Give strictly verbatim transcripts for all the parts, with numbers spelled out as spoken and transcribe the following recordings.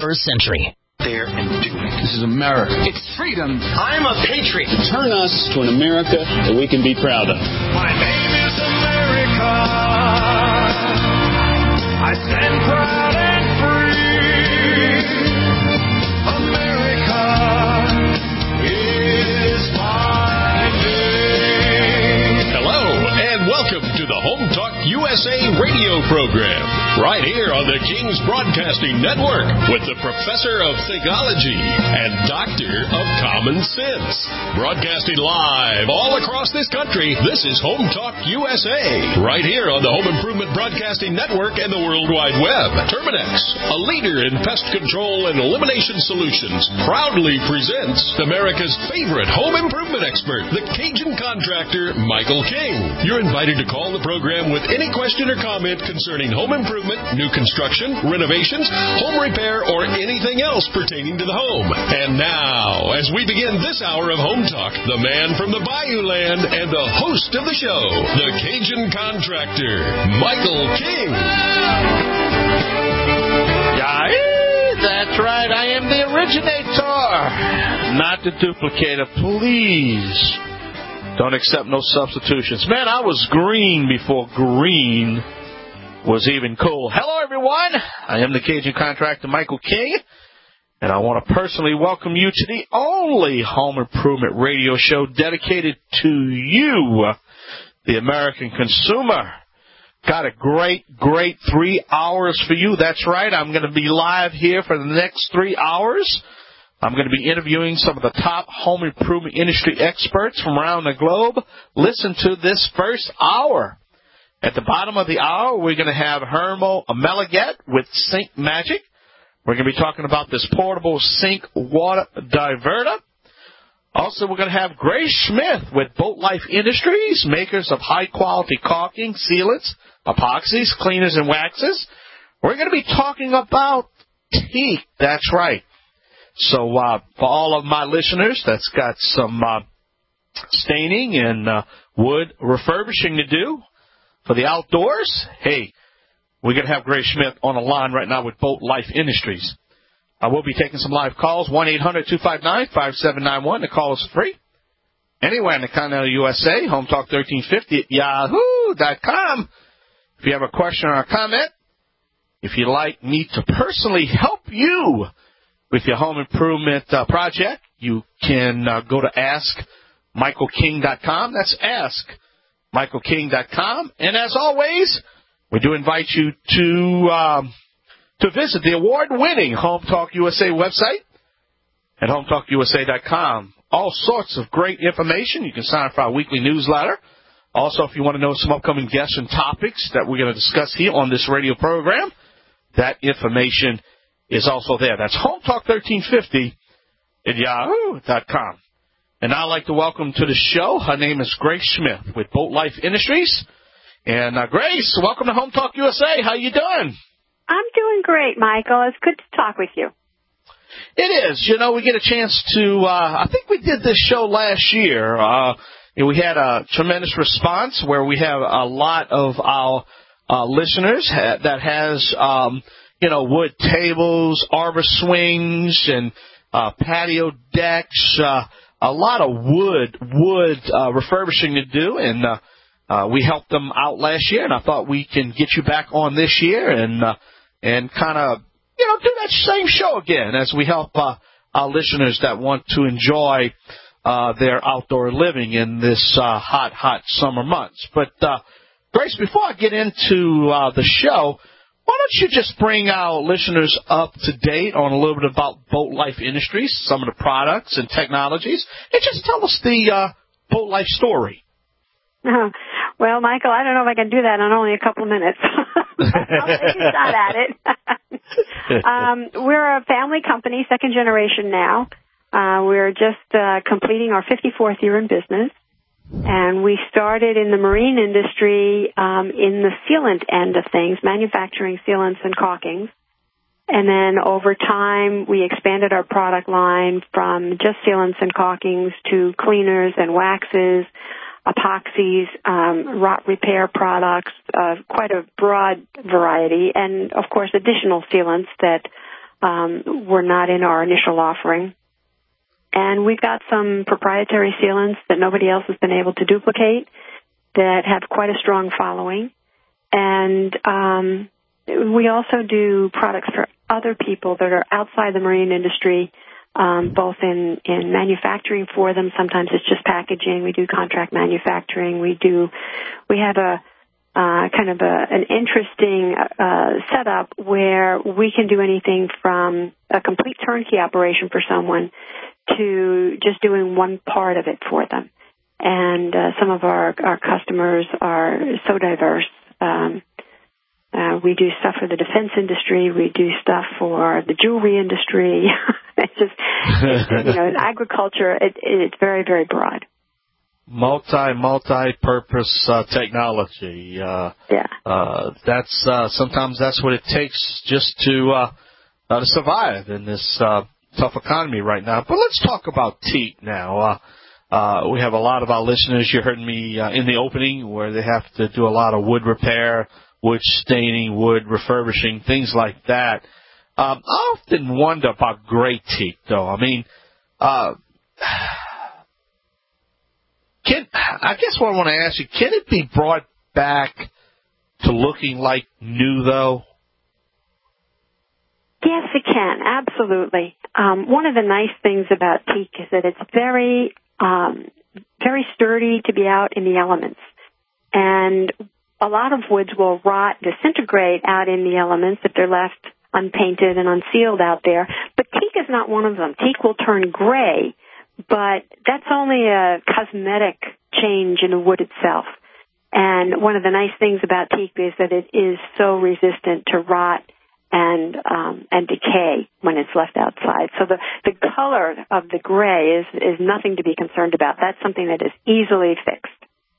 twenty-first century. There and do it. This is America. It's freedom. I'm a patriot. Turn us to an America that we can be proud of. My name is America. I stand proud and free. America is my name. Hello, and welcome to the Home Talk U S A radio program, right here on the King's Broadcasting Network, with the Professor of Theology and Doctor of Common Sense. Broadcasting live all across this country, this is Home Talk U S A, right here on the Home Improvement Broadcasting Network and the World Wide Web. Terminex, a leader in pest control and elimination solutions, proudly presents America's favorite home improvement expert, the Cajun contractor, Michael King. You're invited to call the program with any question or comment concerning home improvement, new construction, renovations, home repair, or anything else pertaining to the home. And now, as we begin this hour of Home Talk, the man from the Bayou Land and the host of the show, the Cajun contractor, Michael King. Yeah, that's right. I am the originator, not the duplicator. Please don't accept no substitutions. Man, I was green before green was even cool. Hello, everyone. I am the Cajun contractor, Michael King, and I want to personally welcome you to the only home improvement radio show dedicated to you, the American consumer. Got a great, great three hours for you. That's right. I'm going to be live here for the next three hours. I'm going to be interviewing some of the top home improvement industry experts from around the globe. Listen to this first hour. At the bottom of the hour, we're going to have Hermo Meleget with Sink Magic. We're going to be talking about this portable sink water diverter. Also, we're going to have Grace Smith with Boat Life Industries, makers of high-quality caulking, sealants, epoxies, cleaners, and waxes. We're going to be talking about teak. That's right. So uh, for all of my listeners that's got some uh, staining and uh, wood refurbishing to do for the outdoors, hey, we're going to have Grace Smith on the line right now with Boat Life Industries. I will be taking some live calls, one eight hundred two five nine five seven nine one. The call is free. Anywhere in the continental U S A, Home Talk thirteen fifty at yahoo dot com. If you have a question or a comment, if you'd like me to personally help you with your home improvement uh, project, you can uh, go to ask michael king dot com. That's ask michael king dot com. And as always, we do invite you to um, to visit the award-winning Home Talk U S A website at home talk u s a dot com. All sorts of great information. You can sign up for our weekly newsletter. Also, if you want to know some upcoming guests and topics that we're going to discuss here on this radio program, that information is also there. That's Home Talk thirteen fifty at yahoo dot com. And I'd like to welcome to the show, her name is Grace Smith with Boat Life Industries. And uh, Grace, welcome to Home Talk U S A. How you doing? I'm doing great, Michael. It's good to talk with you. It is. You know, we get a chance to, uh, I think we did this show last year. Uh, and we had a tremendous response where we have a lot of our uh, listeners ha- that has, um, you know, wood tables, arbor swings, and uh, patio decks, uh, a lot of wood, wood uh, refurbishing to do. And uh, uh, we helped them out last year, and I thought we can get you back on this year and uh, and kind of, you know, do that same show again as we help uh, our listeners that want to enjoy uh, their outdoor living in this uh, hot, hot summer months. But, uh, Grace, before I get into uh, the show, why don't you just bring our listeners up to date on a little bit about Boat Life Industries, some of the products and technologies, and just tell us the uh, Boat Life story. Uh, well, Michael, I don't know if I can do that in only a couple of minutes. I'll take a shot at it. um, we're a family company, second generation now. Uh, we're just uh, completing our fifty-fourth year in business. And we started in the marine industry um, in the sealant end of things, manufacturing sealants and caulkings. And then over time, we expanded our product line from just sealants and caulkings to cleaners and waxes, epoxies, um, rot repair products, uh, quite a broad variety, and, of course, additional sealants that um, were not in our initial offering. And we've got some proprietary sealants that nobody else has been able to duplicate that have quite a strong following. And um, we also do products for other people that are outside the marine industry, um, both in, in manufacturing for them. Sometimes it's just packaging. We do contract manufacturing. We do. We have a uh, kind of a, an interesting uh, setup where we can do anything from a complete turnkey operation for someone to just doing one part of it for them. And uh, some of our, our customers are so diverse. Um, uh, we do stuff for the defense industry. We do stuff for the jewelry industry. It's just, it's, you know, agriculture. It, it's very, very broad. Multi, multi-purpose uh, technology. Uh, yeah. Uh, that's uh, sometimes that's what it takes just to uh, uh, to survive in this uh, tough economy right now. But let's talk about teak now. Uh, uh, we have a lot of our listeners. You heard me uh, in the opening where they have to do a lot of wood repair, wood staining, wood refurbishing, things like that. Um, I often wonder about gray teak, though. I mean, uh, can I guess what I want to ask you, can it be brought back to looking like new, though? Yes, it can, absolutely. Um, one of the nice things about teak is that it's very, um, very sturdy to be out in the elements. And a lot of woods will rot, disintegrate out in the elements if they're left unpainted and unsealed out there. But teak is not one of them. Teak will turn gray, but that's only a cosmetic change in the wood itself. And one of the nice things about teak is that it is so resistant to rot and um, and decay when it's left outside. So the, the color of the gray is, is nothing to be concerned about. That's something that is easily fixed.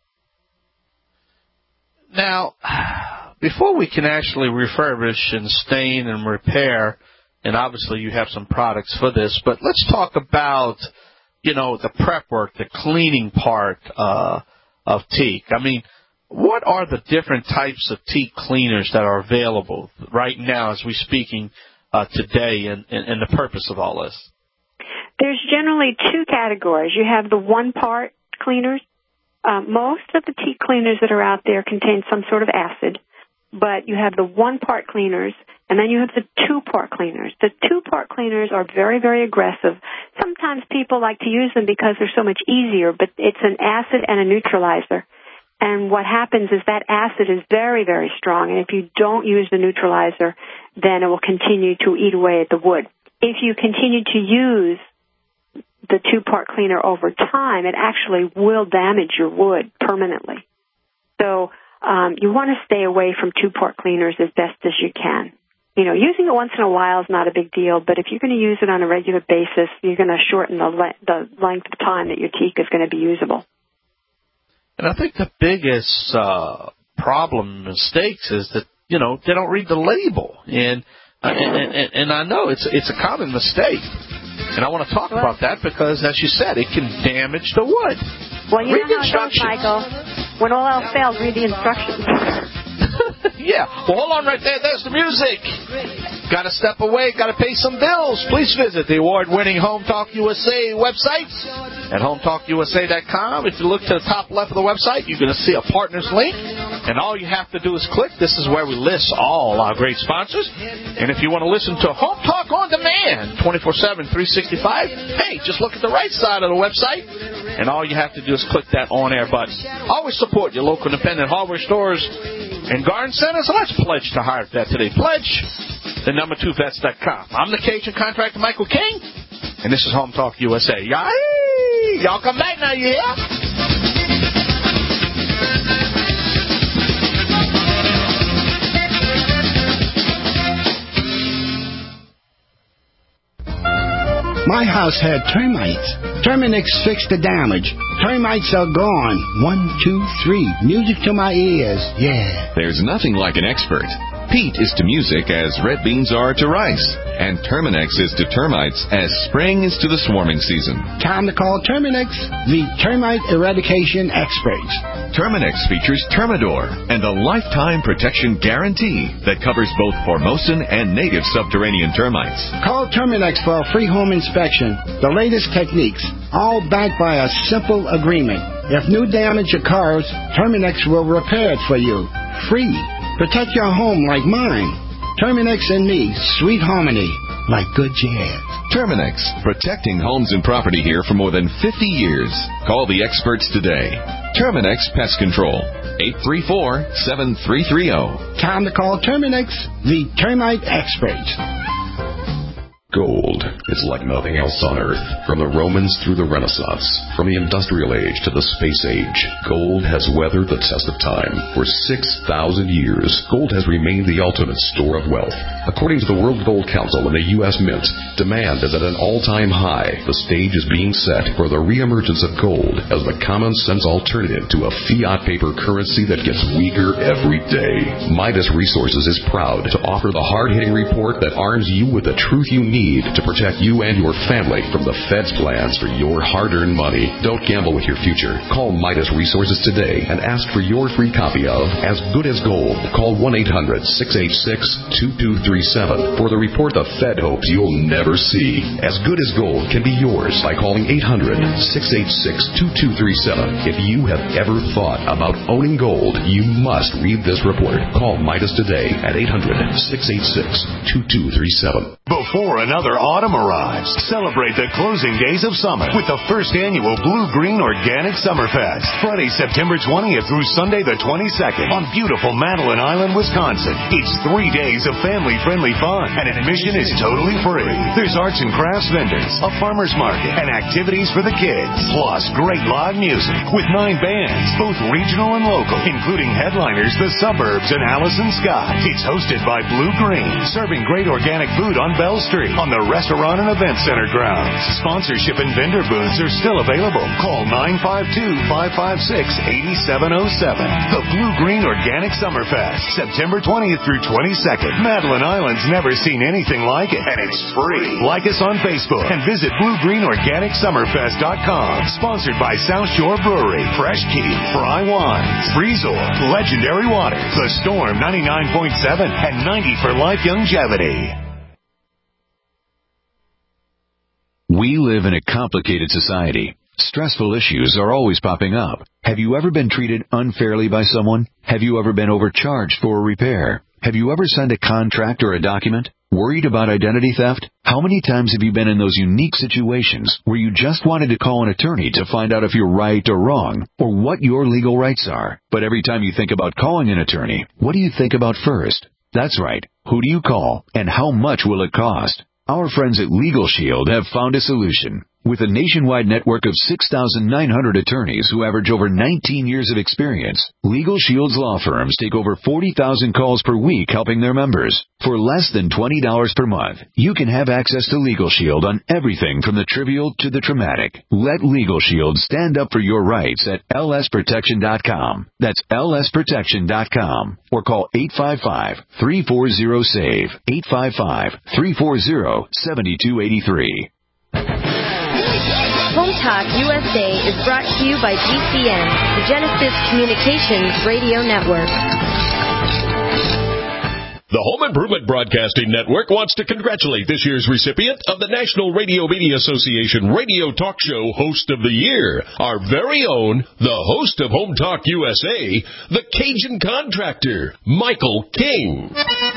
Now, before we can actually refurbish and stain and repair, and obviously you have some products for this, but let's talk about, you know, the prep work, the cleaning part uh, of teak. I mean, what are the different types of teak cleaners that are available right now as we're speaking uh, today, and, and, and the purpose of all this? There's generally two categories. You have the one-part cleaners. Uh, most of the teak cleaners that are out there contain some sort of acid, but you have the one-part cleaners, and then you have the two-part cleaners. The two-part cleaners are very, very aggressive. Sometimes people like to use them because they're so much easier, but it's an acid and a neutralizer. And what happens is that acid is very, very strong, and if you don't use the neutralizer, then it will continue to eat away at the wood. If you continue to use the two-part cleaner over time, it actually will damage your wood permanently. So um, you want to stay away from two-part cleaners as best as you can. You know, using it once in a while is not a big deal, but if you're going to use it on a regular basis, you're going to shorten the, le- the length of time that your teak is going to be usable. And I think the biggest uh, problem, mistakes, is that, you know, they don't read the label. And, uh, and, and, and I know it's it's a common mistake. And I want to talk well, about that because, as you said, it can damage the wood. Well, you read know how it goes, Michael. When all else fails, read the instructions. Yeah. Well, hold on right there. There's the music. Got to step away. Got to pay some bills. Please visit the award-winning Home Talk U S A website at home talk u s a dot com. If you look to the top left of the website, you're going to see a partners link. And all you have to do is click. This is where we list all our great sponsors. And if you want to listen to Home Talk on demand, twenty-four seven, three sixty-five, hey, just look at the right side of the website. And all you have to do is click that on-air button. Always support your local independent hardware stores and garden centers. So let's pledge to Hire Vet today. Pledge the number two vets dot com. I'm the Cajun contractor, Michael King, and this is Home Talk U S A. Yay! Y'all come back now, you hear? My house had termites. Terminix fixed the damage. Termites are gone. One, two, three. Music to my ears. Yeah. There's nothing like an expert. peat is to music as red beans are to rice. And Terminex is to termites as spring is to the swarming season. Time to call Terminex, the termite eradication experts. Terminex features Termidor and a lifetime protection guarantee that covers both Formosan and native subterranean termites. Call Terminex for a free home inspection. The latest techniques, all backed by a simple agreement. If new damage occurs, Terminex will repair it for you. Free. Protect your home like mine. Terminex and me, sweet harmony, like good jazz. Terminex, protecting homes and property here for more than fifty years. Call the experts today. Terminex Pest Control, eight three four, seven three three zero. Time to call Terminex, the termite experts. Gold is like nothing else on Earth. From the Romans through the Renaissance, from the Industrial Age to the Space Age, gold has weathered the test of time. For six thousand years, gold has remained the ultimate store of wealth. According to the World Gold Council and the U S Mint, demand is at an all-time high. The stage is being set for the reemergence of gold as the common-sense alternative to a fiat paper currency that gets weaker every day. Midas Resources is proud to offer the hard-hitting report that arms you with the truth you need to protect you and your family from the Fed's plans for your hard-earned money. Don't gamble with your future. Call Midas Resources today and ask for your free copy of As Good as Gold. Call one eight hundred, six eight six, two two three seven for the report the Fed hopes you'll never see. As Good as Gold can be yours by calling eight hundred, six eight six, two two three seven. If you have ever thought about owning gold, you must read this report. Call Midas today at eight hundred, six eight six, two two three seven. Before another autumn arrives, celebrate the closing days of summer with the first annual Blue Green Organic Summerfest. Friday, September twentieth through Sunday the twenty-second on beautiful Madeline Island, Wisconsin. It's three days of family-friendly fun, and admission is totally free. There's arts and crafts vendors, a farmer's market, and activities for the kids. Plus, great live music with nine bands, both regional and local, including headliners The Suburbs and Allison Scott. It's hosted by Blue Green, serving great organic food on Bell Street on the Restaurant and Event Center grounds. Sponsorship and vendor booths are still available. Call nine five two, five five six, eight seven zero seven. The Blue Green Organic Summerfest, September twentieth through twenty-second. Madeline Island's never seen anything like it, and it's free. Like us on Facebook and visit blue green organic summerfest dot com. Sponsored by South Shore Brewery, Fresh Key, Fry Wines, Breezor, Legendary Water, The Storm ninety-nine point seven, and ninety for Life Longevity. We live in a complicated society. Stressful issues are always popping up. Have you ever been treated unfairly by someone? Have you ever been overcharged for a repair? Have you ever signed a contract or a document? Worried about identity theft? How many times have you been in those unique situations where you just wanted to call an attorney to find out if you're right or wrong, or what your legal rights are? But every time you think about calling an attorney, what do you think about first? That's right. Who do you call, and how much will it cost? Our friends at Legal Shield have found a solution. With a nationwide network of six thousand nine hundred attorneys who average over nineteen years of experience, Legal Shield's law firms take over forty thousand calls per week helping their members. For less than twenty dollars per month, you can have access to Legal Shield on everything from the trivial to the traumatic. Let Legal Shield stand up for your rights at L S protection dot com. That's L S protection dot com. Or call eight five five, three four zero, S A V E, eight five five, three four zero, seven two eight three. Home Talk U S A is brought to you by G C N, the Genesis Communications Radio Network. The Home Improvement Broadcasting Network wants to congratulate this year's recipient of the National Radio Media Association Radio Talk Show Host of the Year, our very own, the host of Home Talk U S A, the Cajun Contractor, Michael King.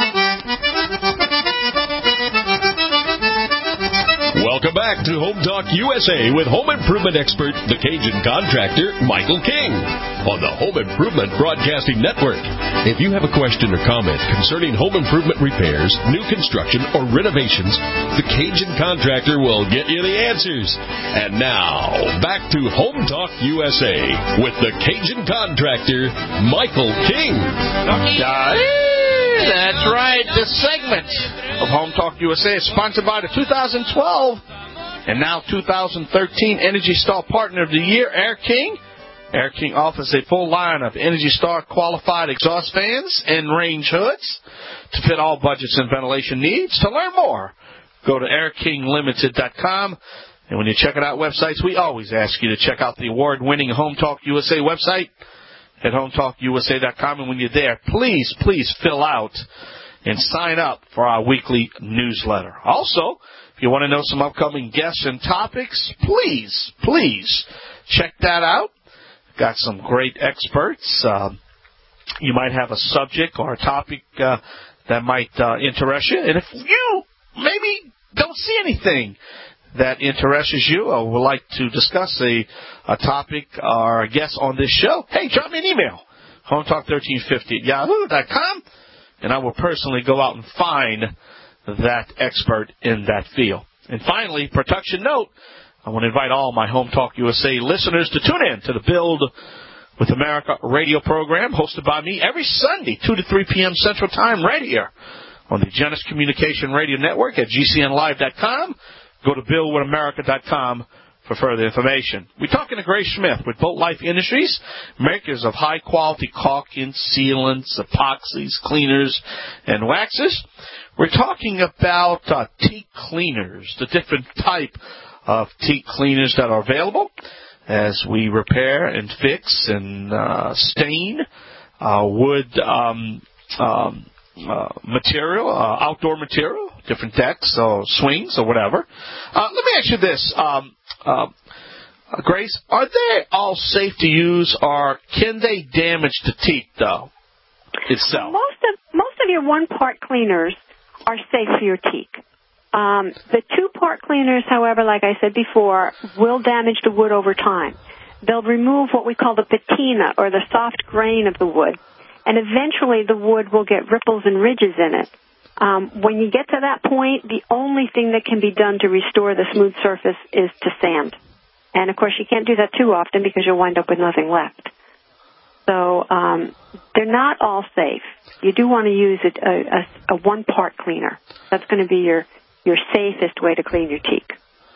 Welcome back to Home Talk U S A with home improvement expert, the Cajun Contractor, Michael King, on the Home Improvement Broadcasting Network. If you have a question or comment concerning home improvement repairs, new construction, or renovations, the Cajun Contractor will get you the answers. And now, back to Home Talk U S A with the Cajun Contractor, Michael King. That's right. This segment of Home Talk U S A is sponsored by the two thousand twelve and now two thousand thirteen Energy Star Partner of the Year, Air King. Air King offers a full line of Energy Star qualified exhaust fans and range hoods to fit all budgets and ventilation needs. To learn more, go to air king limited dot com. And when you're checking out websites, we always ask you to check out the award-winning Home Talk U S A website at home talk u s a dot com. And when you're there, please, please fill out and sign up for our weekly newsletter. Also, if you want to know some upcoming guests and topics, please, please check that out. Got some great experts. Um, you might have a subject or a topic uh, that might uh, interest you. And if you maybe don't see anything that interests you or would like to discuss a, a topic or a guest on this show, hey, drop me an email, home talk thirteen fifty at yahoo dot com, and I will personally go out and find that expert in that field. And finally, production note, I want to invite all my Home Talk U S A listeners to tune in to the Build with America radio program hosted by me every Sunday, two to three p.m. Central Time, right here on the Genesis Communication Radio Network at g c n live dot com. Go to build with america dot com for further information. We're talking to Grace Smith with Boat Life Industries, makers of high-quality caulking, sealants, epoxies, cleaners, and waxes. We're talking about uh, teak cleaners, the different type of teak cleaners that are available as we repair and fix and uh, stain uh, wood um, um, uh, material, uh, outdoor material, different decks or swings or whatever. Uh, let me ask you this, um, uh, Grace. Are they all safe to use, or can they damage the teak, though, itself? Most of, most of your one-part cleaners are safe for your teak. Um, the two-part cleaners, however, like I said before, will damage the wood over time. They'll remove what we call the patina, or the soft grain of the wood, and eventually the wood will get ripples and ridges in it. Um, when you get to that point, the only thing that can be done to restore the smooth surface is to sand. And, of course, you can't do that too often because you'll wind up with nothing left. So um, they're not all safe. You do want to use a, a, a one-part cleaner. That's going to be your, your safest way to clean your teak.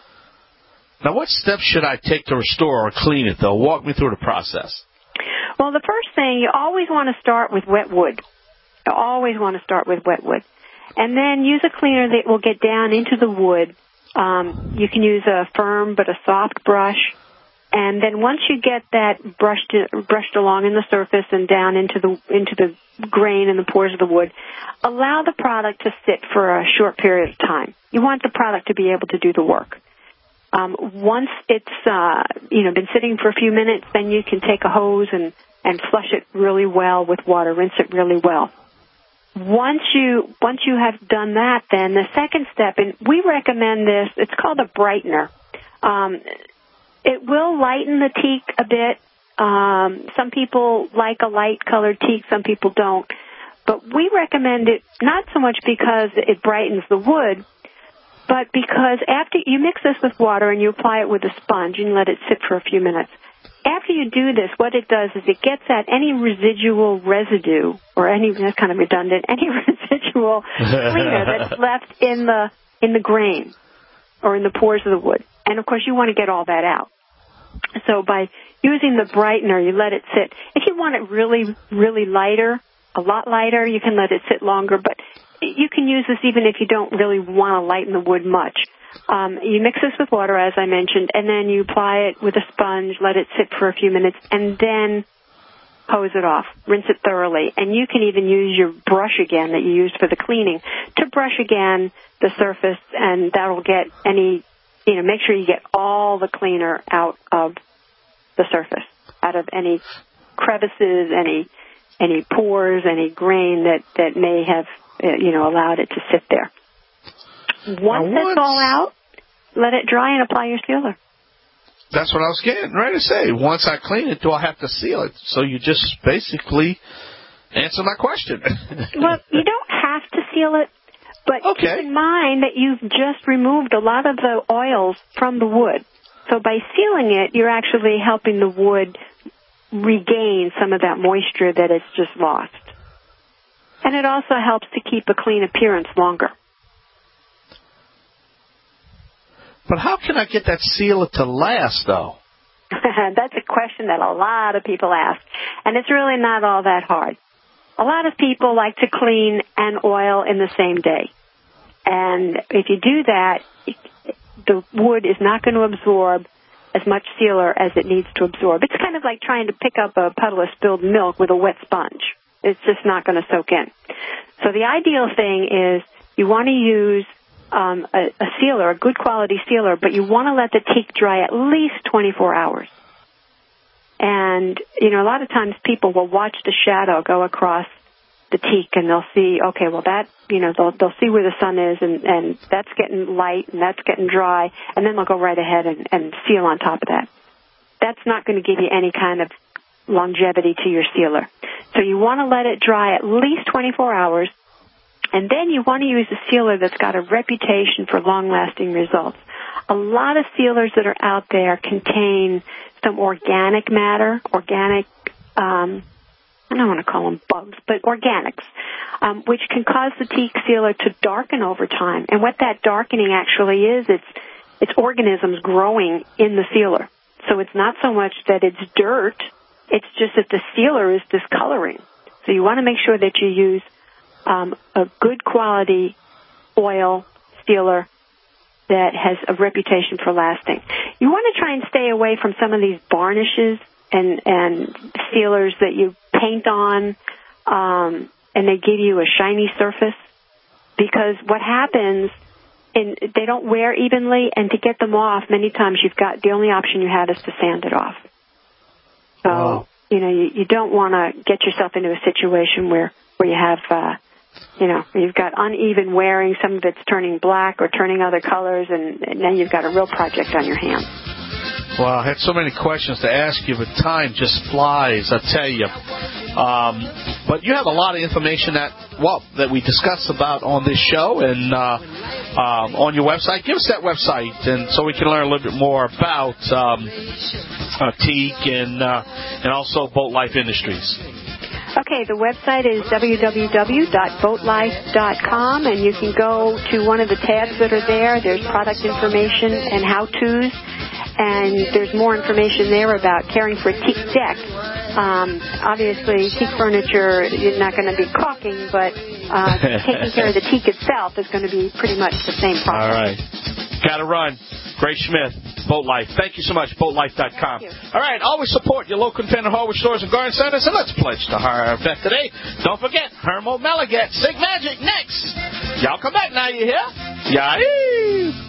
Now, what steps should I take to restore or clean it, though? Walk me through the process. Well, the first thing, you always want to start with wet wood. You always want to start with wet wood. And then use a cleaner that will get down into the wood. Um, you can use a firm but a soft brush. And then once you get that brushed brushed along in the surface and down into the into the grain and the pores of the wood, allow the product to sit for a short period of time. You want the product to be able to do the work. Um, once it's uh, you know been sitting for a few minutes, then you can take a hose and, and flush it really well with water, rinse it really well. Once you once you have done that, then the second step, and we recommend this, it's called a brightener. Um, it will lighten the teak a bit. Um, some people like a light-colored teak, some people don't. But we recommend it not so much because it brightens the wood, but because after you mix this with water and you apply it with a sponge and let it sit for a few minutes. After you do this, what it does is it gets at any residual residue, or any, that's kind of redundant, any residual cleaner that's left in the in the grain or in the pores of the wood. And, of course, you want to get all that out. So by using the brightener, you let it sit. If you want it really, really lighter, a lot lighter, you can let it sit longer. But you can use this even if you don't really want to lighten the wood much. Um, you mix this with water, as I mentioned, and then you apply it with a sponge, let it sit for a few minutes, and then hose it off. Rinse it thoroughly. And you can even use your brush again that you used for the cleaning to brush again the surface, and that will get any, you know, make sure you get all the cleaner out of the surface, out of any crevices, any any pores, any grain that, that may have, you know, allowed it to sit there. Once it's all out, let it dry and apply your sealer. That's what I was getting ready to say. Once I clean it, do I have to seal it? So you just basically answer my question. Well, you don't have to seal it, but okay. Keep in mind that you've just removed a lot of the oils from the wood. So by sealing it, you're actually helping the wood regain some of that moisture that it's just lost. And it also helps to keep a clean appearance longer. But how can I get that sealer to last, though? That's a question that a lot of people ask, and it's really not all that hard. A lot of people like to clean and oil in the same day. And if you do that, the wood is not going to absorb as much sealer as it needs to absorb. It's kind of like trying to pick up a puddle of spilled milk with a wet sponge. It's just not going to soak in. So the ideal thing is you want to use um, a, a sealer, a good quality sealer, but you want to let the teak dry at least twenty-four hours. And, you know, a lot of times people will watch the shadow go across the teak, and they'll see, okay, well, that, you know, they'll they'll see where the sun is, and, and that's getting light, and that's getting dry, and then they'll go right ahead and, and seal on top of that. That's not going to give you any kind of longevity to your sealer. So you want to let it dry at least twenty-four hours, and then you want to use a sealer that's got a reputation for long-lasting results. A lot of sealers that are out there contain some organic matter, organic, um, I don't want to call them bugs, but organics, um, which can cause the teak sealer to darken over time. And what that darkening actually is, it's, it's organisms growing in the sealer. So it's not so much that it's dirt, it's just that the sealer is discoloring. So you want to make sure that you use um, a good quality oil sealer that has a reputation for lasting. You want to try and stay away from some of these varnishes and, and sealers that you paint on, um, and they give you a shiny surface, because what happens, and they don't wear evenly, and to get them off, many times you've got, the only option you have is to sand it off. So, wow. you know, you, you don't want to get yourself into a situation where, where you have, uh, you know, you've got uneven wearing, some of it's turning black or turning other colors, and, and then you've got a real project on your hands. Well, I had so many questions to ask you, but time just flies, I tell you. Um, but you have a lot of information that, well, that we discussed about on this show and uh, um, on your website. Give us that website, and so we can learn a little bit more about um, uh, teak and uh, and also Boat Life Industries. Okay, the website is w w w dot boat life dot com, and you can go to one of the tabs that are there. There's product information and how-tos, and there's more information there about caring for a teak deck. Um, obviously, teak furniture, you're not going to be caulking, but uh, taking care of the teak itself is going to be pretty much the same process. All right. Got to run. Grace Schmidt, Boat Life. Thank you so much, boat life dot com. All right, always support your local independent hardware stores and garden centers, and let's pledge to hire our vet today. Don't forget, Hermo Meligat, Sig Magic, next. Y'all come back now, you hear? Yahoo!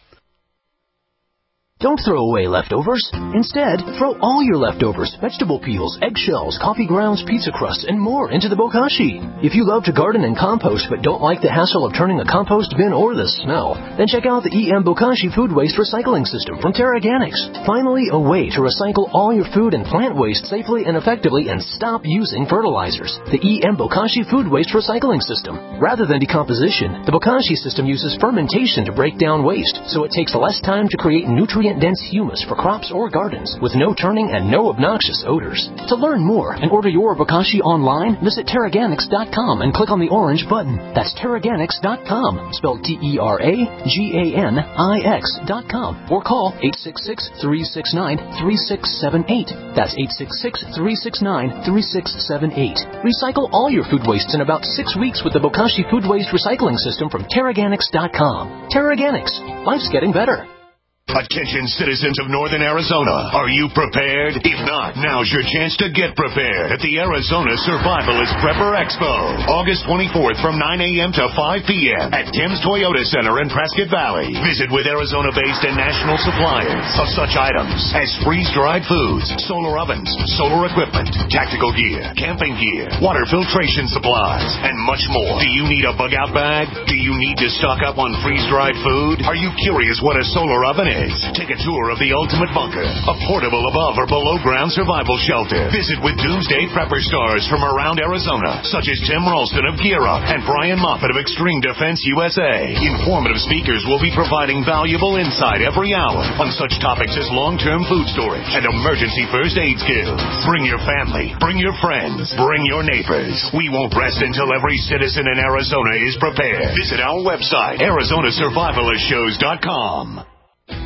Don't throw away leftovers. Instead, throw all your leftovers, vegetable peels, eggshells, coffee grounds, pizza crusts, and more into the bokashi. If you love to garden and compost but don't like the hassle of turning a compost bin or the smell, then check out the E M Bokashi Food Waste Recycling System from TerraGanix. Finally, a way to recycle all your food and plant waste safely and effectively and stop using fertilizers. The E M Bokashi Food Waste Recycling System. Rather than decomposition, the Bokashi system uses fermentation to break down waste, so it takes less time to create nutrient dense humus for crops or gardens with no turning and no obnoxious odors. To learn more and order your bokashi online, visit Terraganix dot com and click on the orange button. That's Terraganix dot com, spelled T E R A G A N I X dot com, or call eight six six, three six nine, three six seven eight. That's eight six six, three six nine, three six seven eight. Recycle all your food wastes in about six weeks with the Bokashi Food Waste Recycling System from Terraganix dot com. Terraganix. Life's getting better. Attention citizens of northern Arizona, are you prepared? If not, now's your chance to get prepared at the Arizona Survivalist Prepper Expo, August twenty-fourth from nine a.m. to five p.m. at Tim's Toyota Center in Prescott Valley. Visit with Arizona-based and national suppliers of such items as freeze-dried foods, solar ovens, solar equipment, tactical gear, camping gear, water filtration supplies, and much more. Do you need a bug-out bag? Do you need to stock up on freeze-dried food? Are you curious what a solar oven is? Take a tour of the Ultimate Bunker, a portable above or below ground survival shelter. Visit with Doomsday Prepper stars from around Arizona, such as Tim Ralston of Gear Up and Brian Moffat of Extreme Defense U S A. Informative speakers will be providing valuable insight every hour on such topics as long-term food storage and emergency first aid skills. Bring your family, bring your friends, bring your neighbors. We won't rest until every citizen in Arizona is prepared. Visit our website, Arizona Survivalist Shows dot com.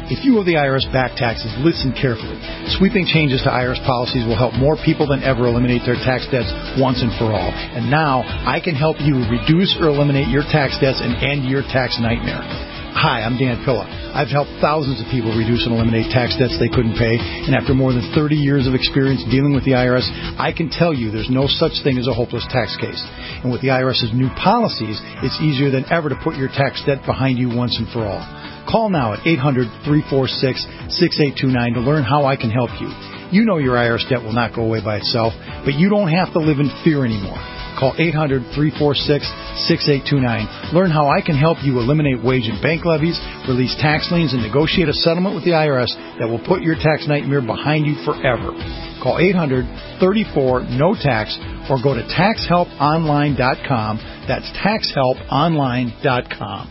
If you owe the I R S back taxes, listen carefully. Sweeping changes to I R S policies will help more people than ever eliminate their tax debts once and for all. And now, I can help you reduce or eliminate your tax debts and end your tax nightmare. Hi, I'm Dan Pilla. I've helped thousands of people reduce and eliminate tax debts they couldn't pay, and after more than thirty years of experience dealing with the I R S, I can tell you there's no such thing as a hopeless tax case. And with the IRS's new policies, it's easier than ever to put your tax debt behind you once and for all. Call now at eight hundred, three four six, six eight two nine to learn how I can help you. You know your I R S debt will not go away by itself, but you don't have to live in fear anymore. Call eight hundred, three four six, six eight two nine. Learn how I can help you eliminate wage and bank levies, release tax liens, and negotiate a settlement with the I R S that will put your tax nightmare behind you forever. Call eight hundred, three four, N O tax or go to tax help online dot com. That's tax help online dot com.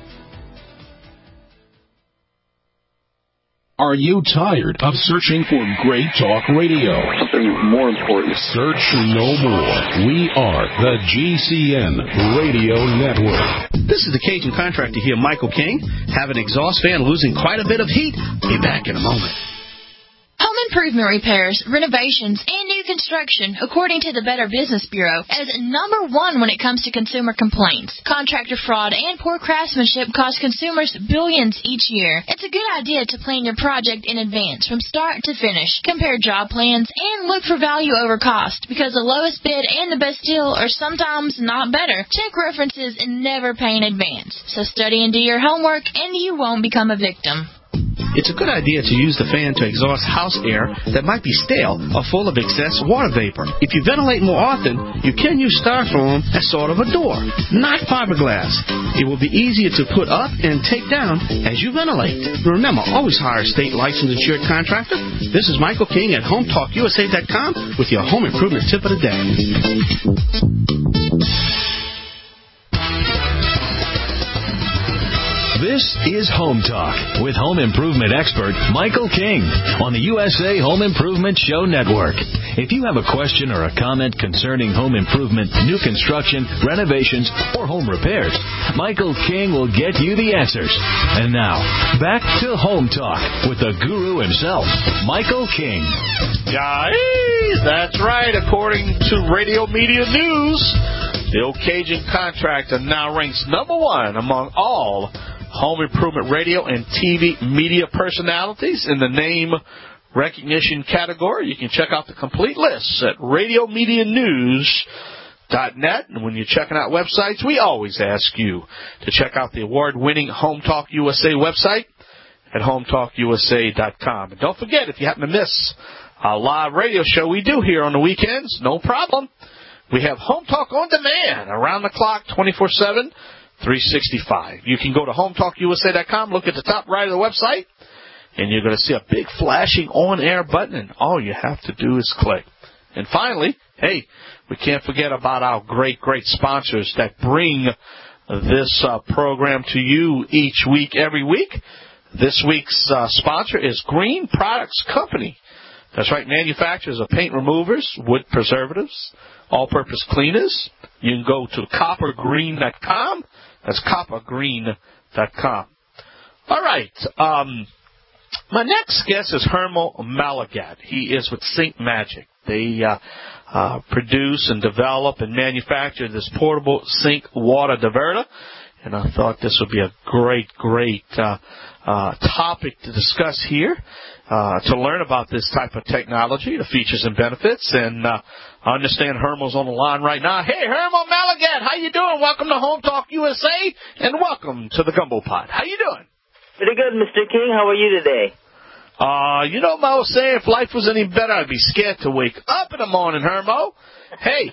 Are you tired of searching for great talk radio? Something more important. Search no more. We are the G C N Radio Network. This is the Cajun contractor here, Michael King. Have an exhaust fan losing quite a bit of heat? Be back in a moment. Home improvement repairs, renovations, and new construction, according to the Better Business Bureau, is number one when it comes to consumer complaints. Contractor fraud and poor craftsmanship cost consumers billions each year. It's a good idea to plan your project in advance from start to finish. Compare job plans and look for value over cost, because the lowest bid and the best deal are sometimes not better. Check references and never pay in advance. So study and do your homework, and you won't become a victim. It's a good idea to use the fan to exhaust house air that might be stale or full of excess water vapor. If you ventilate more often, you can use styrofoam as sort of a door, not fiberglass. It will be easier to put up and take down as you ventilate. Remember, always hire a state licensed insured contractor. This is Michael King at home talk U S A dot com with your home improvement tip of the day. This is Home Talk with home improvement expert Michael King on the U S A Home Improvement Show Network. If you have a question or a comment concerning home improvement, new construction, renovations, or home repairs, Michael King will get you the answers. And now, back to Home Talk with the guru himself, Michael King. Guys, that's right. According to Radio Media News, the old Cajun contractor now ranks number one among all home improvement radio and T V media personalities in the name recognition category. You can check out the complete list at radio media news dot net. And when you're checking out websites, we always ask you to check out the award-winning Home Talk U S A website at home talk U S A dot com. And don't forget, if you happen to miss a live radio show we do here on the weekends, no problem. We have Home Talk on demand, around the clock, twenty-four seven, three sixty-five. You can go to home talk U S A dot com, look at the top right of the website, and you're going to see a big flashing on-air button, and all you have to do is click. And finally, hey, we can't forget about our great, great sponsors that bring this uh, program to you each week, every week. This week's uh, sponsor is Green Products Company. That's right, manufacturers of paint removers, wood preservatives, all-purpose cleaners. You can go to copper green dot com. That's copper green dot com. All right. Um, my next guest is Hermo Malagat. He is with Sink Magic. They uh, uh, produce and develop and manufacture this portable sink water diverter. And I thought this would be a great, great uh, uh, topic to discuss here, uh, to learn about this type of technology, the features and benefits. And uh, I understand Hermo's on the line right now. Hey, Hermo Malagat, how you doing? Welcome to Home Talk U S A, and welcome to the Gumbo Pot. How you doing? Pretty good, Mister King. How are you today? Uh, you know, I was saying, if life was any better, I'd be scared to wake up in the morning, Hermo. Hey.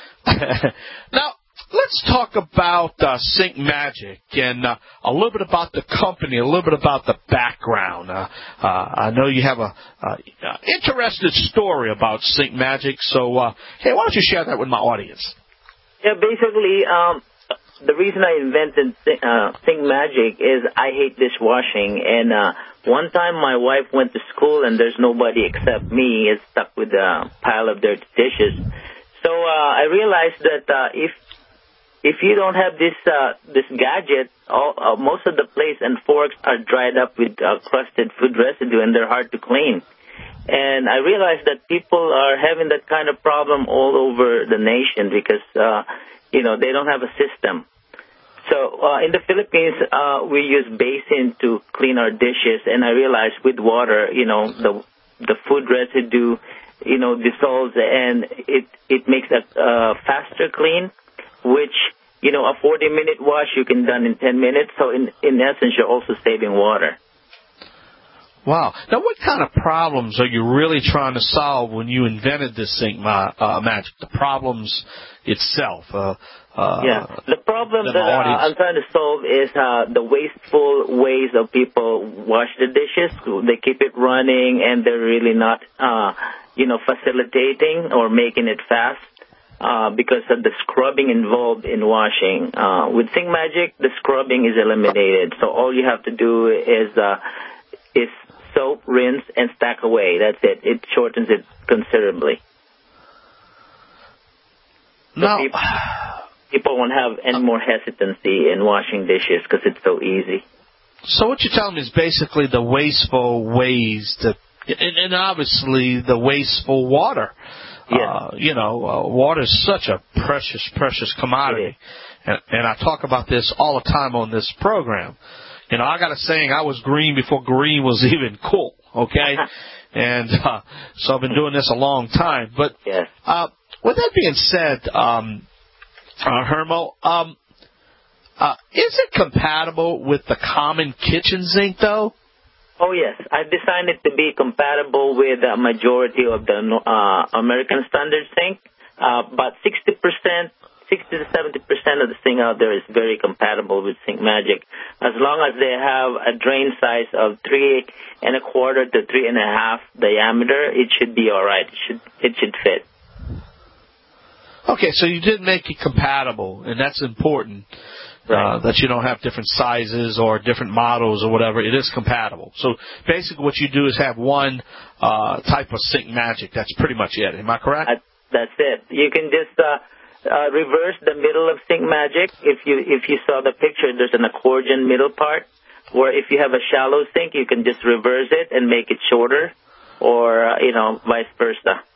Now, let's talk about uh, Sink Magic and uh, a little bit about the company, a little bit about the background. Uh, uh, I know you have a uh, interesting story about Sink Magic, so uh, hey, why don't you share that with my audience? Yeah, basically, um, the reason I invented uh, Sink Magic is I hate dishwashing, and uh, one time my wife went to school and there's nobody except me is stuck with a pile of dirty dishes. So uh, I realized that uh, if if you don't have this uh, this gadget, all, uh, most of the plates and forks are dried up with uh, crusted food residue, and they're hard to clean. And I realized that people are having that kind of problem all over the nation because, uh, you know, they don't have a system. So uh, in the Philippines, uh, we use basin to clean our dishes, and I realized with water, you know, the the food residue, you know, dissolves, and it it makes a uh, faster clean, which, you know, a forty-minute wash you can done in ten minutes. So in in essence, you're also saving water. Wow. Now, what kind of problems are you really trying to solve when you invented this Sink ma- uh, Magic? The problems itself. Uh, uh, yeah. The problem that uh, audience... I'm trying to solve is uh, the wasteful ways of people wash the dishes. They keep it running, and they're really not, uh, you know, facilitating or making it fast. Uh, because of the scrubbing involved in washing. Uh, with Sink Magic, the scrubbing is eliminated. So all you have to do is uh, is soap, rinse, and stack away. That's it. It shortens it considerably. So now, people, people won't have any more hesitancy in washing dishes because it's so easy. So what you're telling me is basically the wasteful ways that, and, and obviously the wasteful water. Yeah. Uh, you know, uh, water is such a precious, precious commodity. And, and I talk about this all the time on this program. You know, I got a saying, I was green before green was even cool, okay? and uh, so I've been doing this a long time. But yes. uh, with that being said, um, uh, Hermo, um, uh, is it compatible with the common kitchen sink, though? Oh, yes. I've designed it to be compatible with a majority of the uh, American Standard sink. Uh, about sixty percent, sixty to seventy percent of the sink out there is very compatible with Sink Magic. As long as they have a drain size of three and a quarter to three and a half diameter, it should be all right. It should, it should fit. Okay, so you did make it compatible, and that's important. Right. Uh, that you don't have different sizes or different models or whatever. It is compatible. So basically what you do is have one uh, type of Sink Magic. That's pretty much it. Am I correct? Uh, that's it. You can just uh, uh, reverse the middle of Sink Magic. If you if you saw the picture, there's an accordion middle part, where if you have a shallow sink, you can just reverse it and make it shorter, or, uh, you know, vice versa.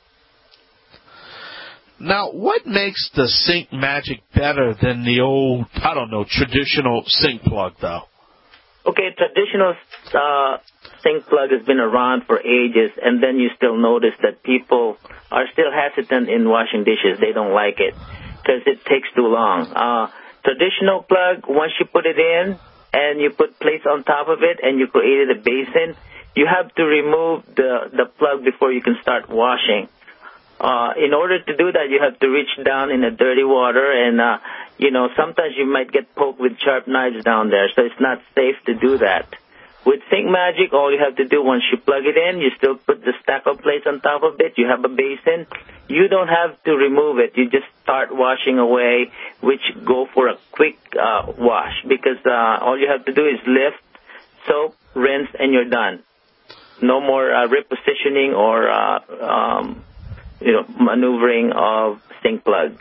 Now, what makes the Sink Magic better than the old, I don't know, traditional sink plug, though? Okay, traditional uh, sink plug has been around for ages, and then you still notice that people are still hesitant in washing dishes. They don't like it because it takes too long. Uh, traditional plug, once you put it in and you put plates on top of it and you created a basin, you have to remove the, the plug before you can start washing. Uh, in order to do that, you have to reach down in the dirty water, and, uh, you know, sometimes you might get poked with sharp knives down there, so it's not safe to do that. With Sink Magic, all you have to do once you plug it in, you still put the stack of plates on top of it, you have a basin. You don't have to remove it. You just start washing away, which go for a quick uh, wash, because uh, all you have to do is lift, soap, rinse, and you're done. No more uh, repositioning or... Uh, um, you know, maneuvering of sink plugs.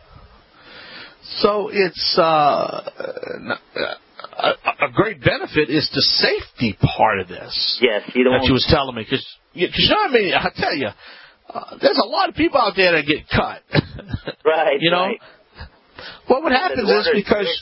So it's uh, a, a great benefit is the safety part of this. Yes, you don't. That you was telling me, because you know what I mean. I tell you, uh, there's a lot of people out there that get cut. Right. You know, right. What would happen is because.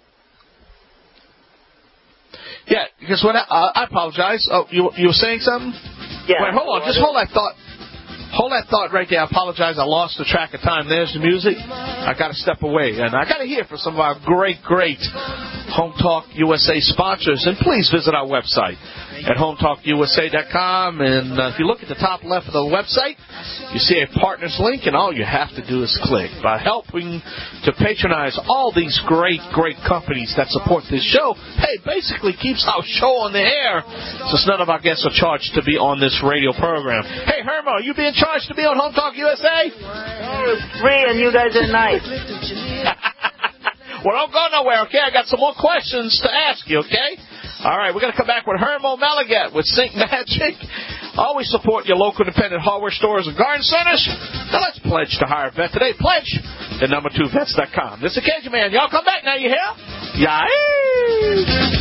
Yeah, because when I, uh, I apologize. Oh, you you were saying something? Yeah. Wait, hold on. Just hold that thought. Hold that thought right there. I apologize. I lost the track of time. There's the music. I got to step away. And I got to hear from some of our great, great Home Talk U S A sponsors. And please visit our website at home talk u s a dot com. And uh, if you look at the top left of the website, you see a partners link. And all you have to do is click. By helping to patronize all these great, great companies that support this show, hey, basically keeps our show on the air, since none of our guests are charged to be on this radio program. Hey, Hermo, are you being charged to be on Home Talk U S A? Oh, it's free and you guys are nice. Well, don't go nowhere, okay? I got some more questions to ask you, okay? All right, we're going to come back with Hermo Melegat with Sink Magic. Always support your local independent hardware stores and garden centers. Now let's pledge to hire a vet today. Pledge the number two vets dot com. This is the Cajun Man. Y'all come back now, you hear? Yeah.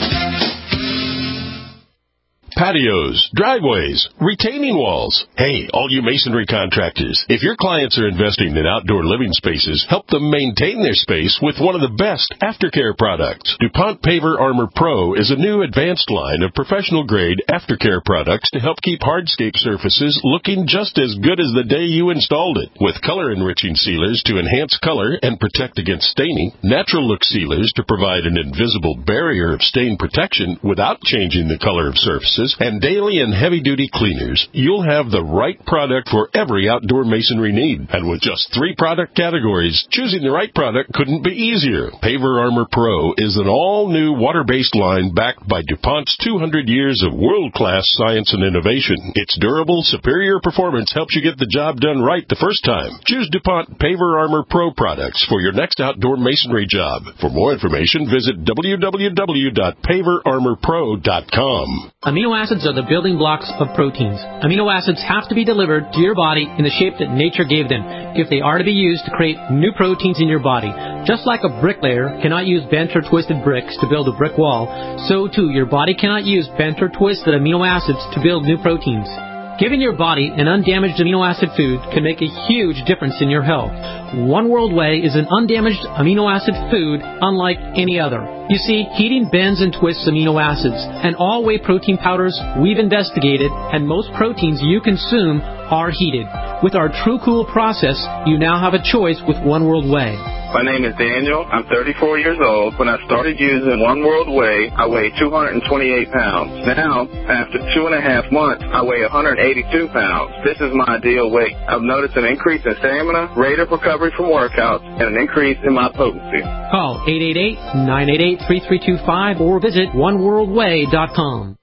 Patios, driveways, retaining walls. Hey, all you masonry contractors, if your clients are investing in outdoor living spaces, help them maintain their space with one of the best aftercare products. DuPont Paver Armor Pro is a new advanced line of professional-grade aftercare products to help keep hardscape surfaces looking just as good as the day you installed it. With color-enriching sealers to enhance color and protect against staining, natural look sealers to provide an invisible barrier of stain protection without changing the color of surfaces, and daily and heavy-duty cleaners, you'll have the right product for every outdoor masonry need. And with just three product categories, choosing the right product couldn't be easier. Paver Armor Pro is an all-new water-based line backed by DuPont's two hundred years of world-class science and innovation. Its durable, superior performance helps you get the job done right the first time. Choose DuPont Paver Armor Pro products for your next outdoor masonry job. For more information, visit w w w dot paver armor pro dot com. Amino acids are the building blocks of proteins. Amino acids have to be delivered to your body in the shape that nature gave them if they are to be used to create new proteins in your body. Just like a bricklayer cannot use bent or twisted bricks to build a brick wall, so too your body cannot use bent or twisted amino acids to build new proteins. Giving your body an undamaged amino acid food can make a huge difference in your health. One World Whey is an undamaged amino acid food unlike any other. You see, heating bends and twists amino acids, and all whey protein powders we've investigated, and most proteins you consume are heated. With our True Cool process, you now have a choice with One World Whey. My name is Daniel. I'm thirty-four years old. When I started using One World Whey, I weighed two hundred twenty-eight pounds. Now, after two and a half months, I weigh one hundred eighty-two pounds. This is my ideal weight. I've noticed an increase in stamina, rate of recovery from workouts, and an increase in my potency. Call eight eight eight, nine eight eight, three three two five or visit one world way dot com.